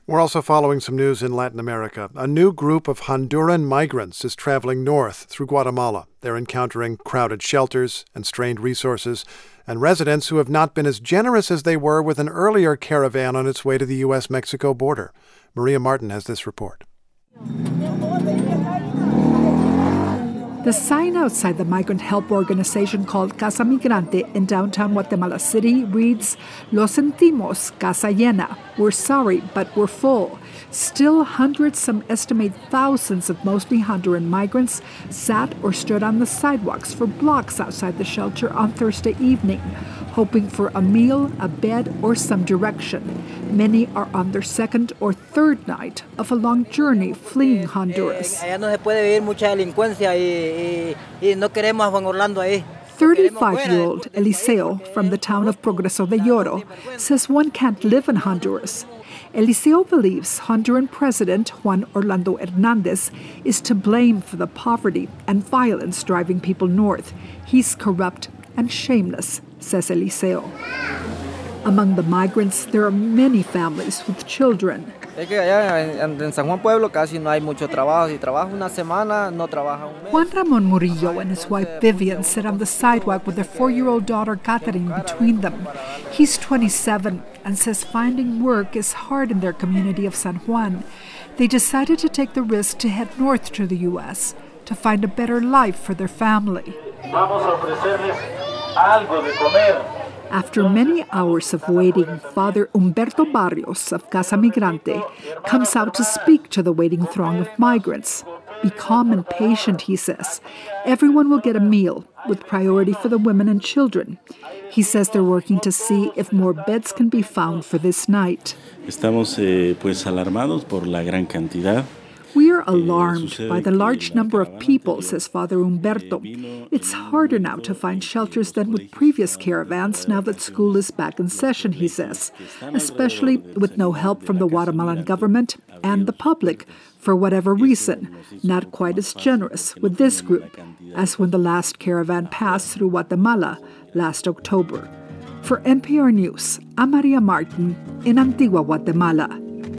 We're also following some news in Latin America. A new group of Honduran migrants is traveling north through Guatemala. They're encountering crowded shelters and strained resources, and residents who have not been as generous as they were with an earlier caravan on its way to the U.S.-Mexico border. Maria Martin has this report. The sign outside the migrant help organization called Casa Migrante in downtown Guatemala City reads, "Lo sentimos, casa llena." We're sorry, but we're full. Still, hundreds, some estimate thousands of mostly Honduran migrants sat or stood on the sidewalks for blocks outside the shelter on Thursday evening, hoping for a meal, a bed, or some direction. Many are on their second or third night of a long journey fleeing Honduras. 35-year-old Eliseo from the town of Progreso de Lloro says one can't live in Honduras. Eliseo believes Honduran President Juan Orlando Hernandez is to blame for the poverty and violence driving people north. He's corrupt and shameless, says Eliseo. Among the migrants, there are many families with children. Juan Ramon Murillo and his wife Vivian sit on the sidewalk with their 4-year-old daughter Catherine between them. He's 27 and says finding work is hard in their community of San Juan. They decided to take the risk to head north to the U.S. to find a better life for their family. After many hours of waiting, Father Humberto Barrios of Casa Migrante comes out to speak to the waiting throng of migrants. Be calm and patient, he says. Everyone will get a meal, with priority for the women and children. He says they're working to see if more beds can be found for this night. Estamos alarmados por la gran cantidad. We are alarmed by the large number of people, says Father Humberto. It's harder now to find shelters than with previous caravans now that school is back in session, he says, especially with no help from the Guatemalan government and the public, for whatever reason, not quite as generous with this group as when the last caravan passed through Guatemala last October. For NPR News, I'm Maria Martin in Antigua, Guatemala.